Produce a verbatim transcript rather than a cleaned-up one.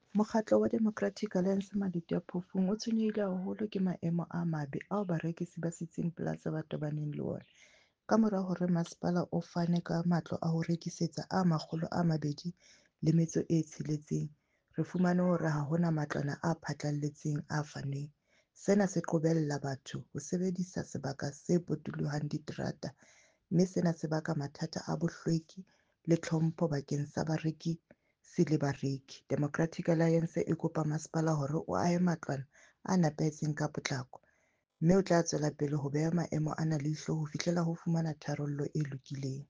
Mokgatlo wa Democratic Alliance Maluti a Phofung o tshwenyehile haholo ke maemo a mabe ao barekisi ba sitsing plaza ba tobaneng le ona. Ka mora hore masepala o fane ka matlo a ho rekisetsa a makgolo a mabedi le metso e tsheletseng, re fumane hore ha hona matlwana a phatlalletseng a fanweng. Sena se qobella batho ho sebedisa sebaka se potolohang diterata, mme sena se baka mathata a bohlweki le tlhompho bakeng sa bareki se le bareki. Democratic Alliance e kopa masepala hore o ahe matlwana a nepahetseng ka potlako, mme o tla tswela pele ho beha maemo ana leihlo ho fihlela ho fumana tharollo e lokileng.